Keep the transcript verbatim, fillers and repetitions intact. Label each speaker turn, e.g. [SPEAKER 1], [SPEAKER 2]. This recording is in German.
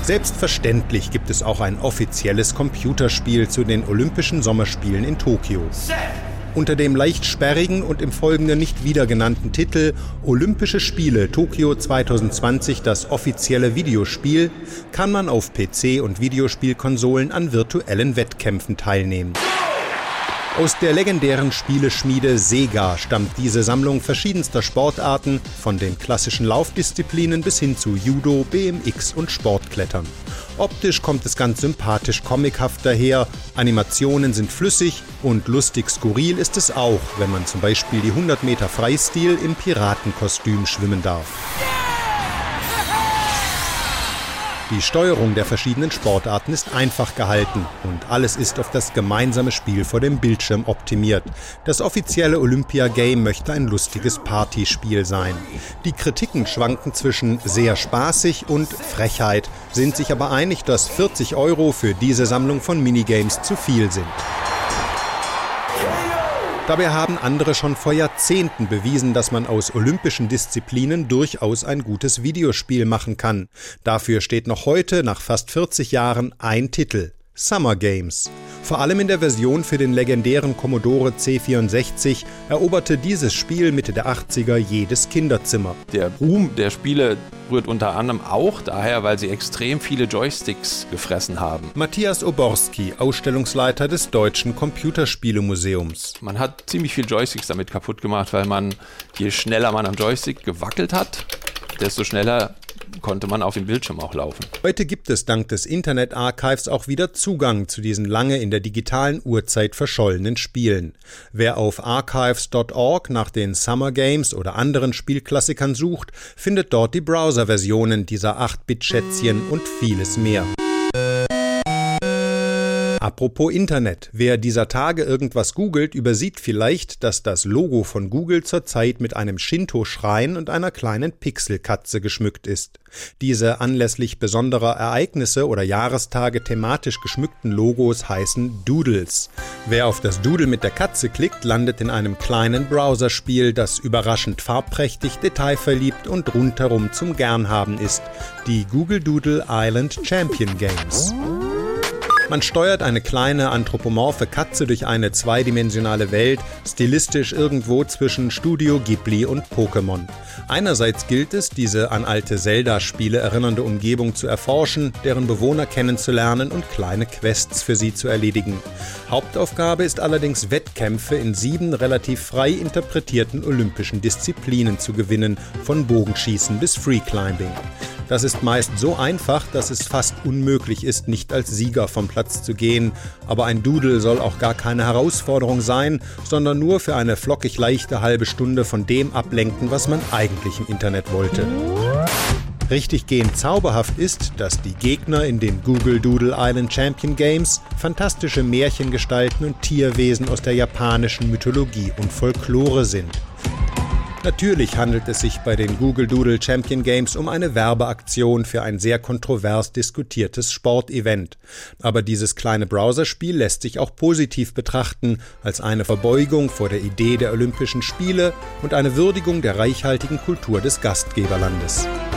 [SPEAKER 1] Selbstverständlich gibt es auch ein offizielles Computerspiel zu den Olympischen Sommerspielen in Tokio. Unter dem leicht sperrigen und im Folgenden nicht wiedergenannten Titel Olympische Spiele Tokio zwanzig zwanzig, das offizielle Videospiel, kann man auf P C und Videospielkonsolen an virtuellen Wettkämpfen teilnehmen. Aus der legendären Spieleschmiede Sega stammt diese Sammlung verschiedenster Sportarten, von den klassischen Laufdisziplinen bis hin zu Judo, B M X und Sportklettern. Optisch kommt es ganz sympathisch comichaft daher, Animationen sind flüssig und lustig skurril ist es auch, wenn man zum Beispiel die hundert Meter Freistil im Piratenkostüm schwimmen darf. Die Steuerung der verschiedenen Sportarten ist einfach gehalten und alles ist auf das gemeinsame Spiel vor dem Bildschirm optimiert. Das offizielle Olympia-Game möchte ein lustiges Partyspiel sein. Die Kritiken schwanken zwischen sehr spaßig und Frechheit, sind sich aber einig, dass vierzig Euro für diese Sammlung von Minigames zu viel sind. Dabei haben andere schon vor Jahrzehnten bewiesen, dass man aus olympischen Disziplinen durchaus ein gutes Videospiel machen kann. Dafür steht noch heute, nach fast vierzig Jahren, ein Titel: Summer Games. Vor allem in der Version für den legendären Commodore C vierundsechzig eroberte dieses Spiel Mitte der achtziger jedes Kinderzimmer.
[SPEAKER 2] Der Ruhm der Spiele rührt unter anderem auch daher, weil sie extrem viele Joysticks gefressen haben.
[SPEAKER 1] Matthias Oborski, Ausstellungsleiter des Deutschen Computerspielemuseums.
[SPEAKER 2] Man hat ziemlich viele Joysticks damit kaputt gemacht, weil man, je schneller man am Joystick gewackelt hat, desto schneller konnte man auf dem Bildschirm auch laufen.
[SPEAKER 1] Heute gibt es dank des Internet Archives auch wieder Zugang zu diesen lange in der digitalen Urzeit verschollenen Spielen. Wer auf archives Punkt org nach den Summer Games oder anderen Spielklassikern sucht, findet dort die Browser-Versionen dieser acht-Bit-Schätzchen und vieles mehr. Apropos Internet. Wer dieser Tage irgendwas googelt, übersieht vielleicht, dass das Logo von Google zurzeit mit einem Shinto-Schrein und einer kleinen Pixelkatze geschmückt ist. Diese anlässlich besonderer Ereignisse oder Jahrestage thematisch geschmückten Logos heißen Doodles. Wer auf das Doodle mit der Katze klickt, landet in einem kleinen Browserspiel, das überraschend farbprächtig, detailverliebt und rundherum zum Gernhaben ist. Die Google Doodle Island Champion Games. Man steuert eine kleine anthropomorphe Katze durch eine zweidimensionale Welt, stilistisch irgendwo zwischen Studio Ghibli und Pokémon. Einerseits gilt es, diese an alte Zelda-Spiele erinnernde Umgebung zu erforschen, deren Bewohner kennenzulernen und kleine Quests für sie zu erledigen. Hauptaufgabe ist allerdings, Wettkämpfe in sieben relativ frei interpretierten olympischen Disziplinen zu gewinnen, von Bogenschießen bis Freeclimbing. Das ist meist so einfach, dass es fast unmöglich ist, nicht als Sieger vom Platz zu gehen. Aber ein Doodle soll auch gar keine Herausforderung sein, sondern nur für eine flockig leichte halbe Stunde von dem ablenken, was man eigentlich im Internet wollte. Richtig gehend zauberhaft ist, dass die Gegner in den Google Doodle Island Champion Games fantastische Märchengestalten und Tierwesen aus der japanischen Mythologie und Folklore sind. Natürlich handelt es sich bei den Google Doodle Champion Games um eine Werbeaktion für ein sehr kontrovers diskutiertes Sportevent. Aber dieses kleine Browserspiel lässt sich auch positiv betrachten, als eine Verbeugung vor der Idee der Olympischen Spiele und eine Würdigung der reichhaltigen Kultur des Gastgeberlandes.